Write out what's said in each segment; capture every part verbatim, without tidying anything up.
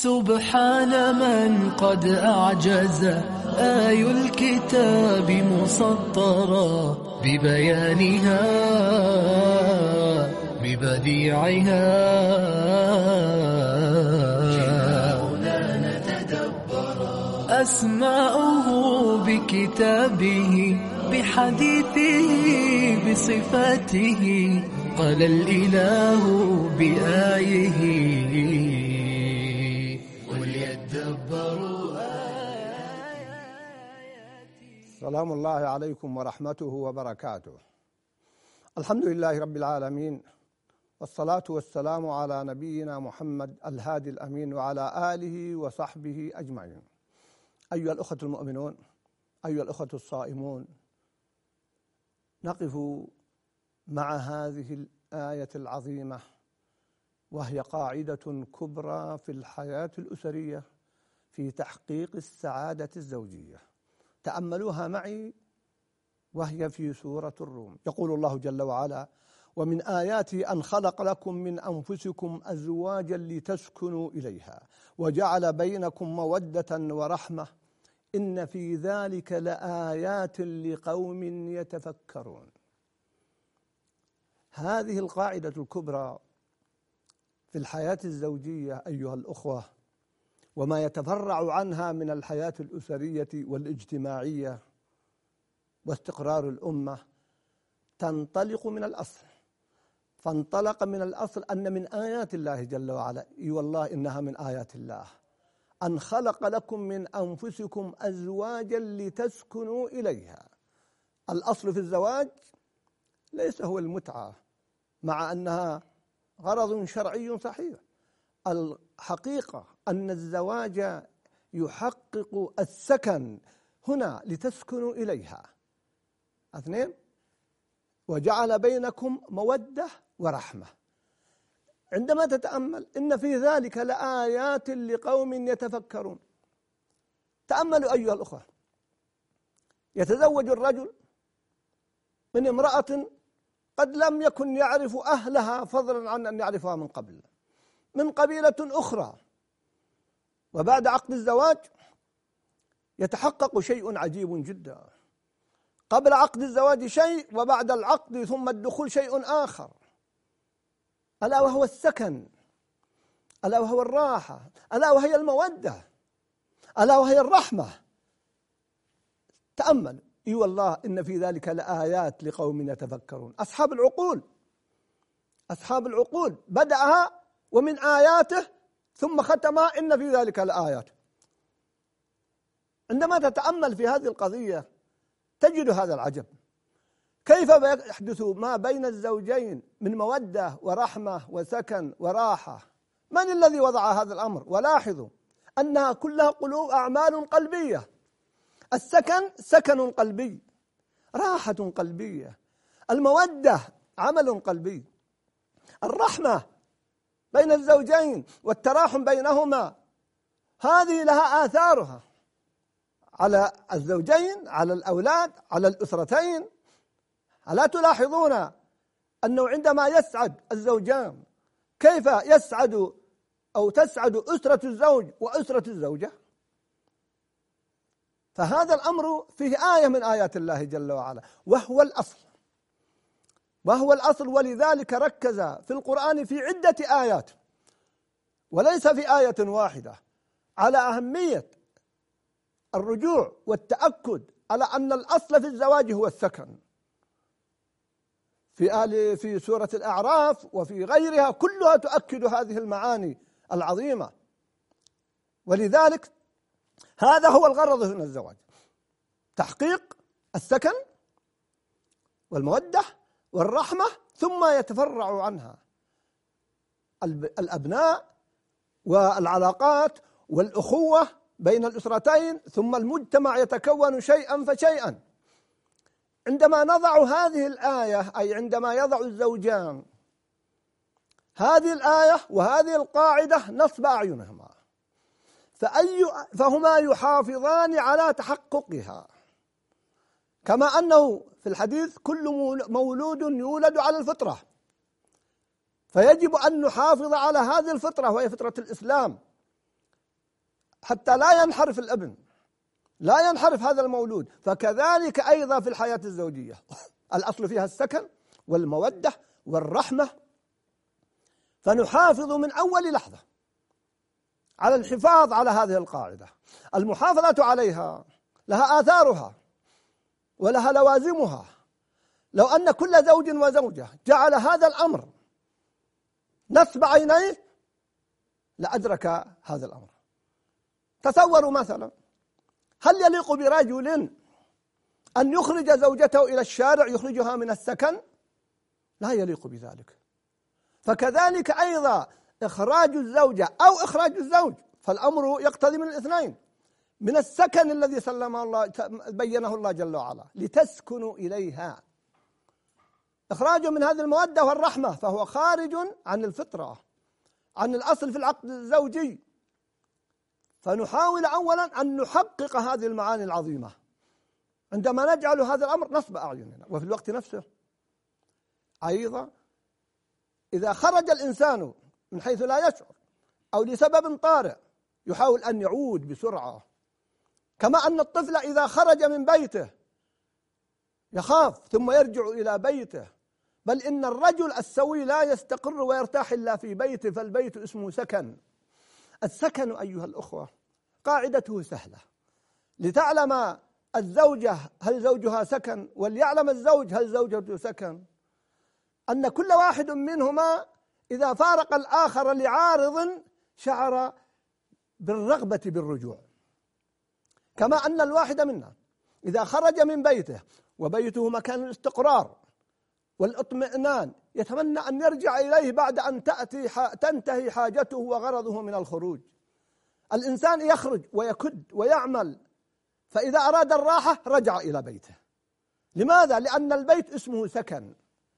سبحان من قد أعجز آي الكتاب مسطرا ببيانها ببديعها أسماؤه بكتابه بحديثه بصفاته قال الإله بآيه وليدبروا آياته. سلام الله عليكم ورحمته وبركاته. الحمد لله رب العالمين، والصلاة والسلام على نبينا محمد الهادي الأمين وعلى آله وصحبه أجمعين. أيها الأخوة المؤمنون، أيها الأخوة الصائمون، نقف مع هذه الآية العظيمة، وهي قاعدة كبرى في الحياة الأسرية في تحقيق السعادة الزوجية. تأملوها معي، وهي في سورة الروم. يقول الله جل وعلا: ومن آياته أن خلق لكم من أنفسكم أزواجا لتسكنوا إليها وجعل بينكم مودة ورحمة إن في ذلك لآيات لقوم يتفكرون. هذه القاعدة الكبرى في الحياة الزوجية أيها الأخوة، وما يتفرع عنها من الحياة الأسرية والاجتماعية واستقرار الأمة، تنطلق من الأصل. فانطلق من الأصل أن من آيات الله جل وعلا، إي والله إنها من آيات الله، أن خلق لكم من أنفسكم أزواجا لتسكنوا إليها. الأصل في الزواج ليس هو المتعة، مع أنها غرض شرعي صحيح. الحقيقة أن الزواج يحقق السكن هنا لتسكنوا إليها. اثنين، وجعل بينكم مودة ورحمة. عندما تتأمل إن في ذلك لآيات لقوم يتفكرون. تأملوا أيها الأخوة، يتزوج الرجل من امرأة قد لم يكن يعرف أهلها فضلا عن أن يعرفها من قبل، من قبيلة أخرى، وبعد عقد الزواج يتحقق شيء عجيب جدا. قبل عقد الزواج شيء، وبعد العقد ثم الدخول شيء آخر، ألا وهو السكن، ألا وهو الراحة، ألا وهي المودة، ألا وهي الرحمة. تأمل، إي والله إن في ذلك لآيات لقوم يتفكرون. أصحاب العقول، أصحاب العقول بدأها ومن آياته ثم ختمها إن في ذلك لآيات. عندما تتأمل في هذه القضية تجد هذا العجب، كيف يحدث ما بين الزوجين من مودة ورحمة وسكن وراحة. من الذي وضع هذا الأمر؟ ولاحظوا أنها كلها قلوب أعمال قلبية. السكن سكن قلبي، راحة قلبية. المودة عمل قلبي. الرحمة بين الزوجين والتراحم بينهما، هذه لها آثارها على الزوجين، على الأولاد، على الأسرتين. ألا تلاحظون أنه عندما يسعد الزوجان كيف يسعد أو تسعد أسرة الزوج وأسرة الزوجة؟ فهذا الأمر فيه آية من آيات الله جل وعلا، وهو الأصل، وهو الأصل. ولذلك ركز في القرآن في عدة آيات وليس في آية واحدة على أهمية الرجوع والتأكد على أن الأصل في الزواج هو السكن. في آل في سورة الأعراف وفي غيرها كلها تؤكد هذه المعاني العظيمة. ولذلك هذا هو الغرض من الزواج، تحقيق السكن والمودة والرحمة، ثم يتفرع عنها الأبناء والعلاقات والأخوة بين الأسرتين، ثم المجتمع يتكون شيئا فشيئا. عندما نضع هذه الآية، أي عندما يضع الزوجان هذه الآية وهذه القاعدة نصب أعينهما، فأي فهما يحافظان على تحققها. كما أنه في الحديث كل مولود يولد على الفطرة، فيجب أن نحافظ على هذه الفطرة وهي فطرة الإسلام، حتى لا ينحرف الابن، لا ينحرف هذا المولود. فكذلك أيضا في الحياة الزوجية الأصل فيها السكن والمودة والرحمة، فنحافظ من أول لحظة على الحفاظ على هذه القاعدة. المحافظة عليها لها آثارها ولها لوازمها. لو أن كل زوج وزوجة جعل هذا الأمر نصب عينيه لأدرك هذا الأمر. تصوروا مثلا، هل يليق برجل أن يخرج زوجته إلى الشارع يخرجها من السكن؟ لا يليق بذلك. فكذلك أيضا إخراج الزوجة أو إخراج الزوج، فالأمر يقتضي من الاثنين، من السكن الذي سلمه الله بينه الله جل وعلا لتسكنوا إليها، إخراجه من هذه المودة والرحمة، فهو خارج عن الفطرة، عن الأصل في العقد الزوجي. فنحاول أولا أن نحقق هذه المعاني العظيمة عندما نجعل هذا الأمر نصب أعيننا. وفي الوقت نفسه أيضا إذا خرج الإنسان من حيث لا يشعر أو لسبب طارئ يحاول أن يعود بسرعة، كما أن الطفل إذا خرج من بيته يخاف ثم يرجع إلى بيته. بل إن الرجل السوي لا يستقر ويرتاح إلا في بيته، فالبيت اسمه سكن. السكن أيها الأخوة قاعدته سهلة، لتعلم الزوجة هل زوجها سكن وليعلم الزوج هل زوجته سكن، أن كل واحد منهما إذا فارق الآخر لعارض شعر بالرغبة بالرجوع، كما أن الواحد منا إذا خرج من بيته وبيته مكان الاستقرار والاطمئنان يتمنى أن يرجع إليه بعد أن تأتي تنتهي حاجته وغرضه من الخروج. الإنسان يخرج ويكد ويعمل، فإذا أراد الراحة رجع إلى بيته. لماذا؟ لأن البيت اسمه سكن،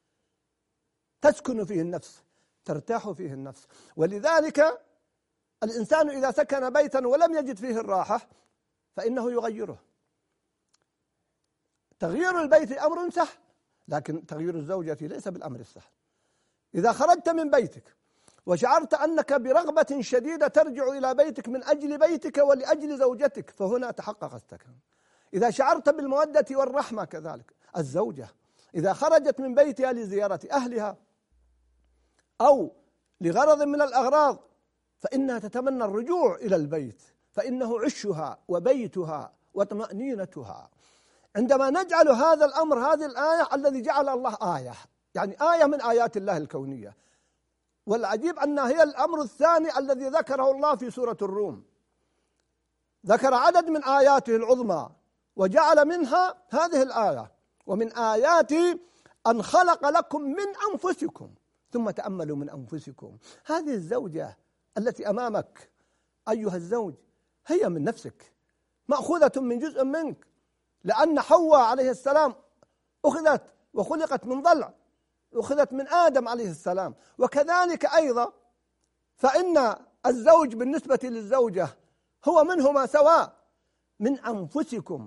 تسكن فيه النفس، ترتاح فيه النفس. ولذلك الإنسان إذا سكن بيتا ولم يجد فيه الراحة فإنه يغيره. تغيير البيت أمر سهل، لكن تغيير الزوجة ليس بالأمر السهل. إذا خرجت من بيتك وشعرت أنك برغبة شديدة ترجع إلى بيتك من أجل بيتك ولأجل زوجتك، فهنا تحقق السكن. إذا شعرت بالمودة والرحمة كذلك. الزوجة إذا خرجت من بيتها لزيارة أهلها أو لغرض من الأغراض فإنها تتمنى الرجوع إلى البيت، فإنه عشها وبيتها وطمأنينتها. عندما نجعل هذا الأمر، هذه الآية الذي جعل الله آية، يعني آية من آيات الله الكونية. والعجيب أن هي الأمر الثاني الذي ذكره الله في سورة الروم، ذكر عدد من آياته العظمى وجعل منها هذه الآية: ومن آياتي أن خلق لكم من أنفسكم. ثم تأملوا من أنفسكم، هذه الزوجة التي أمامك أيها الزوج هي من نفسك، مأخوذة من جزء منك، لأن حواء عليه السلام أخذت وخلقت من ضلع، أخذت من آدم عليه السلام. وكذلك أيضا فإن الزوج بالنسبة للزوجة هو منهما سواء. من أنفسكم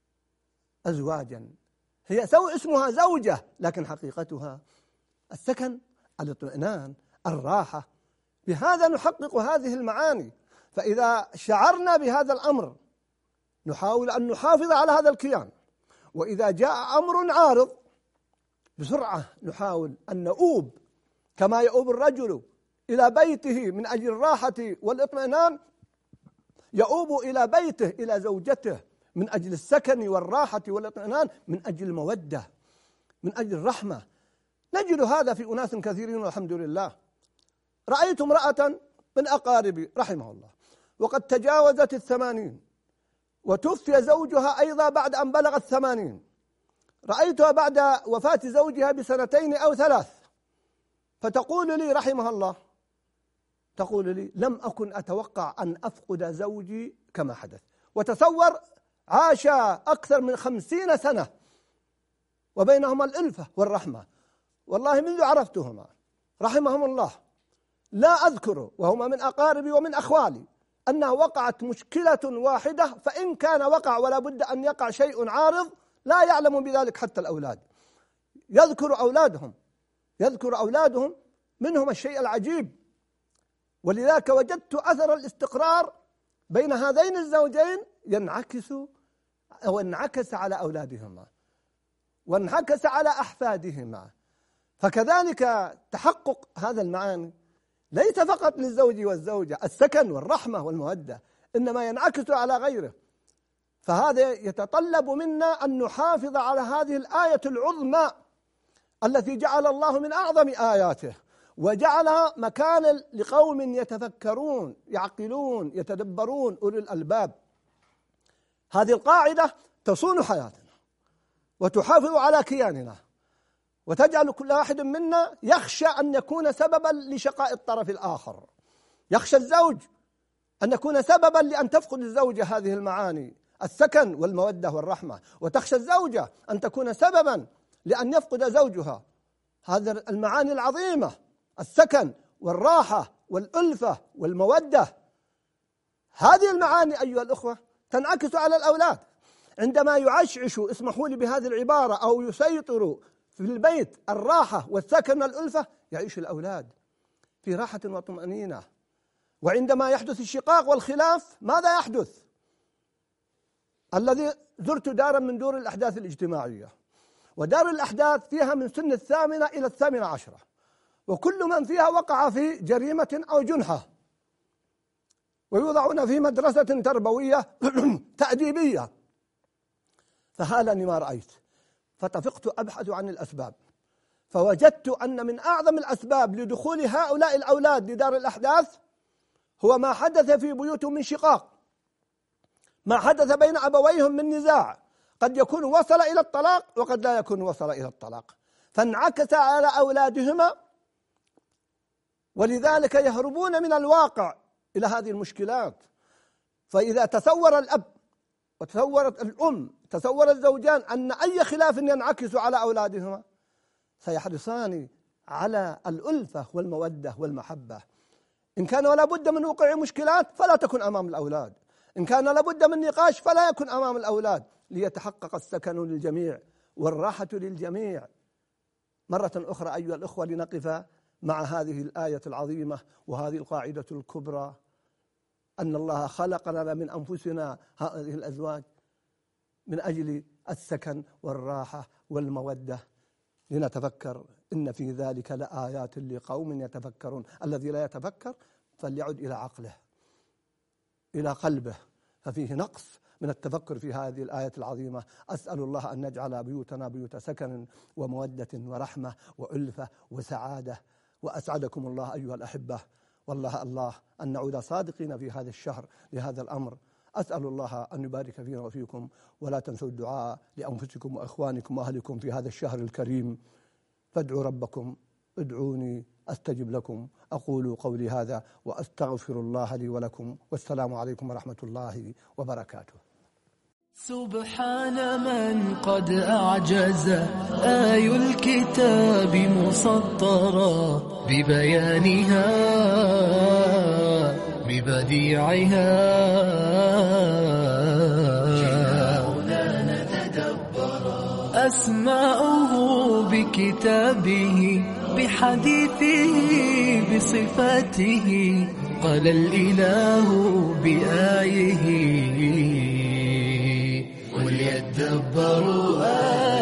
أزواجا، هي سو اسمها زوجة لكن حقيقتها السكن، الاطمئنان، الراحة. بهذا نحقق هذه المعاني. فإذا شعرنا بهذا الأمر نحاول أن نحافظ على هذا الكيان، وإذا جاء أمر عارض بسرعة نحاول أن نؤوب، كما يؤوب الرجل إلى بيته من أجل الراحة والإطمئنان، يؤوب إلى بيته إلى زوجته من أجل السكن والراحة والإطمئنان، من أجل المودة، من أجل الرحمة. نجد هذا في أناس كثيرين والحمد لله. رأيت امرأة من أقاربي رحمه الله وقد تجاوزت الثمانين، وتوفي زوجها أيضا بعد أن بلغ الثمانين. رأيتها بعد وفاة زوجها بسنتين أو ثلاث، فتقول لي رحمها الله، تقول لي: لم أكن أتوقع أن أفقد زوجي كما حدث. وتصور عاش أكثر من خمسين سنة وبينهما الألفة والرحمة. والله منذ عرفتهما رحمهم الله لا أذكر، وهما من أقاربي ومن أخوالي، أنها وقعت مشكلة واحدة، فإن كان وقع ولا بد أن يقع شيء عارض لا يعلم بذلك حتى الأولاد. يذكر أولادهم يذكر أولادهم منهم الشيء العجيب. ولذلك وجدت أثر الاستقرار بين هذين الزوجين ينعكس أو انعكس على أولادهما وانعكس على أحفادهما. فكذلك تحقق هذا المعاني ليس فقط للزوج والزوجة، السكن والرحمة والمودة، إنما ينعكس على غيره. فهذا يتطلب منا أن نحافظ على هذه الآية العظمى التي جعل الله من أعظم آياته وجعلها مكانا لقوم يتفكرون يعقلون يتدبرون أولي الألباب. هذه القاعدة تصون حياتنا وتحافظ على كياننا وتجعل كل واحد منا يخشى أن يكون سببا لشقاء الطرف الآخر. يخشى الزوج أن يكون سببا لأن تفقد الزوجة هذه المعاني، السكن والمودة والرحمة، وتخشى الزوجة أن تكون سببا لأن يفقد زوجها هذه المعاني العظيمة، السكن والراحة والألفة والمودة. هذه المعاني أيها الأخوة تنعكس على الأولاد عندما يعشعشوا، اسمحوا لي بهذه العبارة، أو يسيطروا في البيت الراحة والسكن والألفة، يعيش الأولاد في راحة وطمأنينة. وعندما يحدث الشقاق والخلاف ماذا يحدث؟ الذي زرت دارا من دور الأحداث الاجتماعية، ودار الأحداث فيها من سن الثامنة إلى الثامنة عشرة، وكل من فيها وقع في جريمة أو جنحة، ويوضعون في مدرسة تربوية تأديبية. فهالني ما رأيت، فتفقت أبحث عن الأسباب، فوجدت أن من أعظم الأسباب لدخول هؤلاء الأولاد لدار الأحداث هو ما حدث في بيوتهم من شقاق، ما حدث بين أبويهم من نزاع، قد يكون وصل إلى الطلاق وقد لا يكون وصل إلى الطلاق، فانعكس على أولادهما، ولذلك يهربون من الواقع إلى هذه المشكلات. فإذا تصور الأب وتصورت الأم، تصور الزوجان أن أي خلاف ينعكس على أولادهما سيحرصان على الألفة والمودة والمحبة. إن كان ولا بد من وقوع مشكلات فلا تكن أمام الأولاد، إن كان لابد من نقاش فلا يكن أمام الأولاد، ليتحقق السكن للجميع والراحة للجميع. مرة أخرى أيها الأخوة لنقف مع هذه الآية العظيمة وهذه القاعدة الكبرى، أن الله خلق لنا من أنفسنا هذه الأزواج من أجل السكن والراحة والمودة، لنتفكر إن في ذلك لآيات لقوم يتفكرون. الذي لا يتفكر فليعد إلى عقله إلى قلبه، ففيه نقص من التفكر في هذه الآية العظيمة. أسأل الله أن نجعل بيوتنا بيوت سكن ومودة ورحمة وألفة وسعادة. وأسعدكم الله أيها الأحبة، والله الله أن نعود صادقين في هذا الشهر لهذا الأمر. أسأل الله أن يبارك فينا وفيكم، ولا تنسوا الدعاء لأنفسكم وإخوانكم وأهلكم في هذا الشهر الكريم. فادعوا ربكم، ادعوني أستجب لكم. أقول قولي هذا وأستغفر الله لي ولكم، والسلام عليكم ورحمة الله وبركاته. سبحان من قد أعجز آي الكتاب مسطرا ببيانها ببديعها، أسماؤه بكتابه بحديثه بصفاته، قال الإله بآيه وليدبروا آيه.